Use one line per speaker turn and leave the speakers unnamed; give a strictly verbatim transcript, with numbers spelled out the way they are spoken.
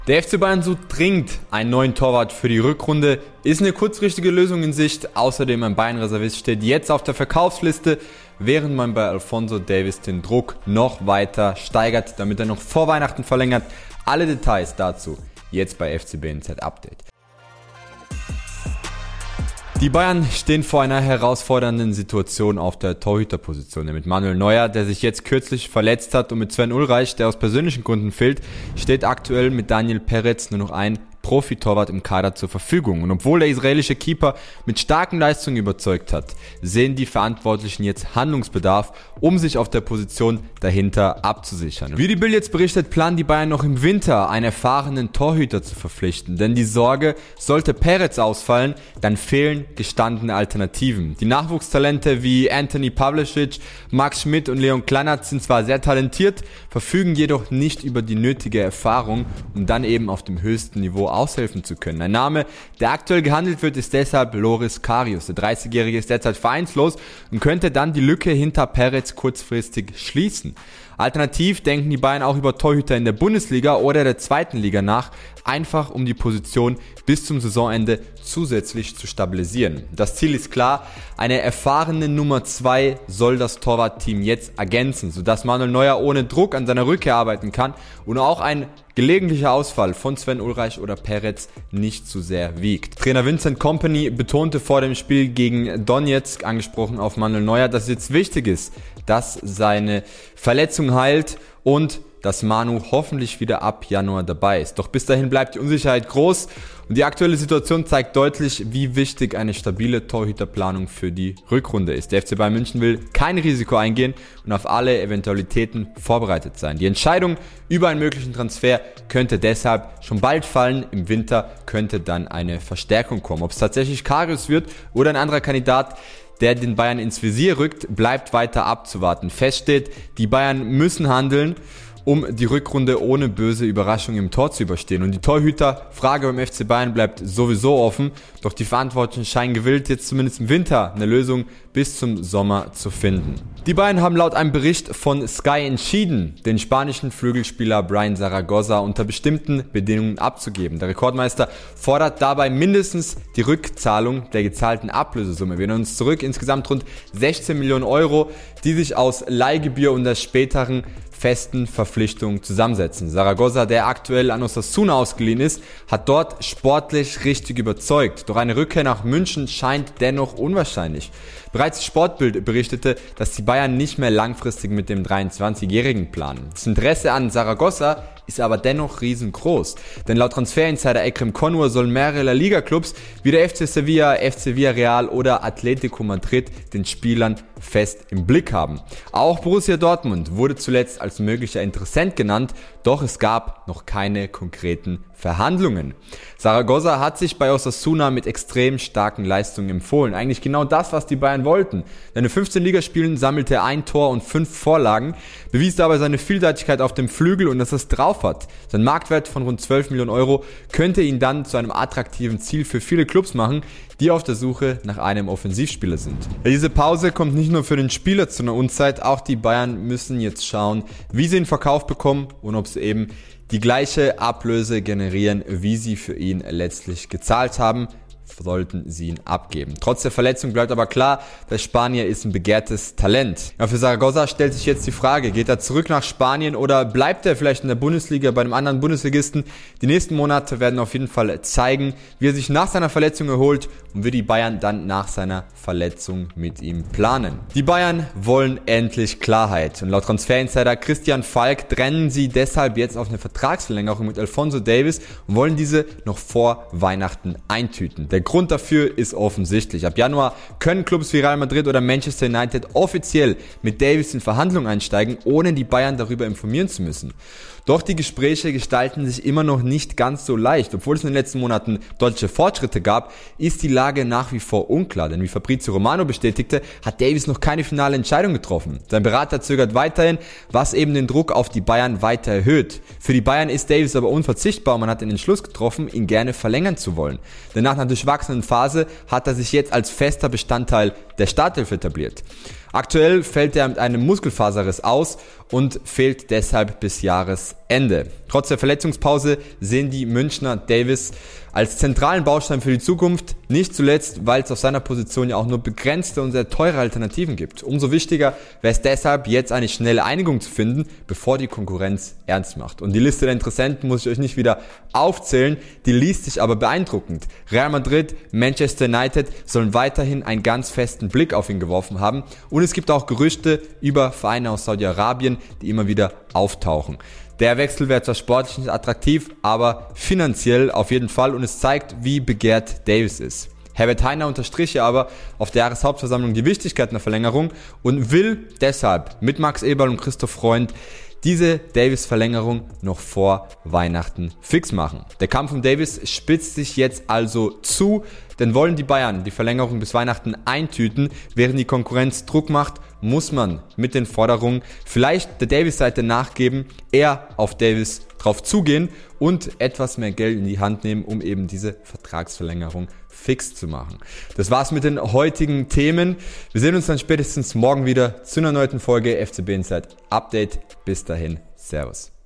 Der F C Bayern sucht dringend einen neuen Torwart für die Rückrunde. Ist eine kurzfristige Lösung in Sicht. Außerdem ein Bayern-Reservist steht jetzt auf der Verkaufsliste, während man bei Alphonso Davies den Druck noch weiter steigert, damit er noch vor Weihnachten verlängert. Alle Details dazu jetzt bei F C B N Z Update. Die Bayern stehen vor einer herausfordernden Situation auf der Torhüterposition. Mit Manuel Neuer, der sich jetzt kürzlich verletzt hat, und mit Sven Ulreich, der aus persönlichen Gründen fehlt, steht aktuell mit Daniel Peretz nur noch ein Profitorwart im Kader zur Verfügung. Und obwohl der israelische Keeper mit starken Leistungen überzeugt hat, sehen die Verantwortlichen jetzt Handlungsbedarf, um sich auf der Position dahinter abzusichern. Wie die Bild jetzt berichtet, planen die Bayern noch im Winter einen erfahrenen Torhüter zu verpflichten. Denn die Sorge, sollte Peretz ausfallen, dann fehlen gestandene Alternativen. Die Nachwuchstalente wie Anthony Pavlicic, Max Schmidt und Leon Kleinert sind zwar sehr talentiert, verfügen jedoch nicht über die nötige Erfahrung, um dann eben auf dem höchsten Niveau aushelfen zu können. Ein Name, der aktuell gehandelt wird, ist deshalb Loris Karius. Der dreißigjährige ist derzeit vereinslos und könnte dann die Lücke hinter Peretz kurzfristig schließen. Alternativ denken die Bayern auch über Torhüter in der Bundesliga oder der zweiten Liga nach, einfach um die Position bis zum Saisonende zusätzlich zu stabilisieren. Das Ziel ist klar, eine erfahrene Nummer zwei soll das Torwartteam jetzt ergänzen, sodass Manuel Neuer ohne Druck an seiner Rückkehr arbeiten kann und auch ein gelegentlicher Ausfall von Sven Ulreich oder Peretz nicht zu sehr wiegt. Trainer Vincent Kompany betonte vor dem Spiel gegen Donetsk, angesprochen auf Manuel Neuer, dass es jetzt wichtig ist, dass seine Verletzung heilt und dass Manu hoffentlich wieder ab Januar dabei ist. Doch bis dahin bleibt die Unsicherheit groß und die aktuelle Situation zeigt deutlich, wie wichtig eine stabile Torhüterplanung für die Rückrunde ist. Der F C Bayern München will kein Risiko eingehen und auf alle Eventualitäten vorbereitet sein. Die Entscheidung über einen möglichen Transfer könnte deshalb schon bald fallen. Im Winter könnte dann eine Verstärkung kommen. Ob es tatsächlich Karius wird oder ein anderer Kandidat, der den Bayern ins Visier rückt, bleibt weiter abzuwarten. Fest steht, die Bayern müssen handeln, um die Rückrunde ohne böse Überraschung im Tor zu überstehen. Und die Torhüterfrage beim F C Bayern bleibt sowieso offen, doch die Verantwortlichen scheinen gewillt, jetzt zumindest im Winter eine Lösung bis zum Sommer zu finden. Die Bayern haben laut einem Bericht von Sky entschieden, den spanischen Flügelspieler Brian Zaragoza unter bestimmten Bedingungen abzugeben. Der Rekordmeister fordert dabei mindestens die Rückzahlung der gezahlten Ablösesumme. Wir erinnern uns zurück, insgesamt rund sechzehn Millionen Euro, die sich aus Leihgebühr und der späteren festen Verpflichtungen zusammensetzen. Zaragoza, der aktuell an Osasuna ausgeliehen ist, hat dort sportlich richtig überzeugt. Doch eine Rückkehr nach München scheint dennoch unwahrscheinlich. Bereits Sportbild berichtete, dass die Bayern nicht mehr langfristig mit dem dreiundzwanzigjährigen planen. Das Interesse an Zaragoza ist aber dennoch riesengroß. Denn laut Transferinsider Ekrem Konur sollen mehrere La Liga-Clubs wie der F C Sevilla, F C Villarreal oder Atletico Madrid den Spielern fest im Blick haben. Auch Borussia Dortmund wurde zuletzt als möglicher Interessent genannt, doch es gab noch keine konkreten Verhandlungen. Zaragoza hat sich bei Osasuna mit extrem starken Leistungen empfohlen. Eigentlich genau das, was die Bayern wollten. Denn in fünfzehn Ligaspielen sammelte er ein Tor und fünf Vorlagen, bewies dabei seine Vielseitigkeit auf dem Flügel und dass er es drauf hat. Sein Marktwert von rund zwölf Millionen Euro könnte ihn dann zu einem attraktiven Ziel für viele Clubs machen, die auf der Suche nach einem Offensivspieler sind. Ja, diese Pause kommt nicht nur für den Spieler zu einer Unzeit, auch die Bayern müssen jetzt schauen, wie sie ihn verkauft bekommen und ob sie eben die gleiche Ablöse generieren, wie sie für ihn letztlich gezahlt haben, sollten sie ihn abgeben. Trotz der Verletzung bleibt aber klar, der Spanier ist ein begehrtes Talent. Ja, für Zaragoza stellt sich jetzt die Frage, geht er zurück nach Spanien oder bleibt er vielleicht in der Bundesliga bei einem anderen Bundesligisten? Die nächsten Monate werden auf jeden Fall zeigen, wie er sich nach seiner Verletzung erholt und wie die Bayern dann nach seiner Verletzung mit ihm planen. Die Bayern wollen endlich Klarheit und laut Transferinsider Christian Falk drängen sie deshalb jetzt auf eine Vertragsverlängerung mit Alphonso Davies und wollen diese noch vor Weihnachten eintüten. Der Grund dafür ist offensichtlich. Ab Januar können Clubs wie Real Madrid oder Manchester United offiziell mit Davies in Verhandlungen einsteigen, ohne die Bayern darüber informieren zu müssen. Doch die Gespräche gestalten sich immer noch nicht ganz so leicht. Obwohl es in den letzten Monaten deutliche Fortschritte gab, ist die Lage nach wie vor unklar. Denn wie Fabrizio Romano bestätigte, hat Davies noch keine finale Entscheidung getroffen. Sein Berater zögert weiterhin, was eben den Druck auf die Bayern weiter erhöht. Für die Bayern ist Davies aber unverzichtbar und man hat den Entschluss getroffen, ihn gerne verlängern zu wollen. Denn nach einer durchwachsenen Phase hat er sich jetzt als fester Bestandteil der Startelf etabliert. Aktuell fällt er mit einem Muskelfaserriss aus und fehlt deshalb bis Jahresende. Trotz der Verletzungspause sehen die Münchner Davis als zentralen Baustein für die Zukunft, nicht zuletzt, weil es auf seiner Position ja auch nur begrenzte und sehr teure Alternativen gibt. Umso wichtiger wäre es deshalb, jetzt eine schnelle Einigung zu finden, bevor die Konkurrenz ernst macht. Und die Liste der Interessenten muss ich euch nicht wieder aufzählen, die liest sich aber beeindruckend. Real Madrid, Manchester United sollen weiterhin einen ganz festen Blick auf ihn geworfen haben und es gibt auch Gerüchte über Vereine aus Saudi-Arabien, die immer wieder auftauchen. Der Wechsel wäre zwar sportlich nicht attraktiv, aber finanziell auf jeden Fall und es zeigt, wie begehrt Davis ist. Herbert Hainer unterstrich ja aber auf der Jahreshauptversammlung die Wichtigkeit einer Verlängerung und will deshalb mit Max Eberl und Christoph Freund diese Davis-Verlängerung noch vor Weihnachten fix machen. Der Kampf um Davis spitzt sich jetzt also zu, denn wollen die Bayern die Verlängerung bis Weihnachten eintüten, während die Konkurrenz Druck macht, muss man mit den Forderungen vielleicht der Davis-Seite nachgeben, eher auf Davis drauf zugehen und etwas mehr Geld in die Hand nehmen, um eben diese Vertragsverlängerung fix zu machen. Das war's mit den heutigen Themen. Wir sehen uns dann spätestens morgen wieder zu einer neuen Folge F C B Inside Update. Bis dahin, Servus.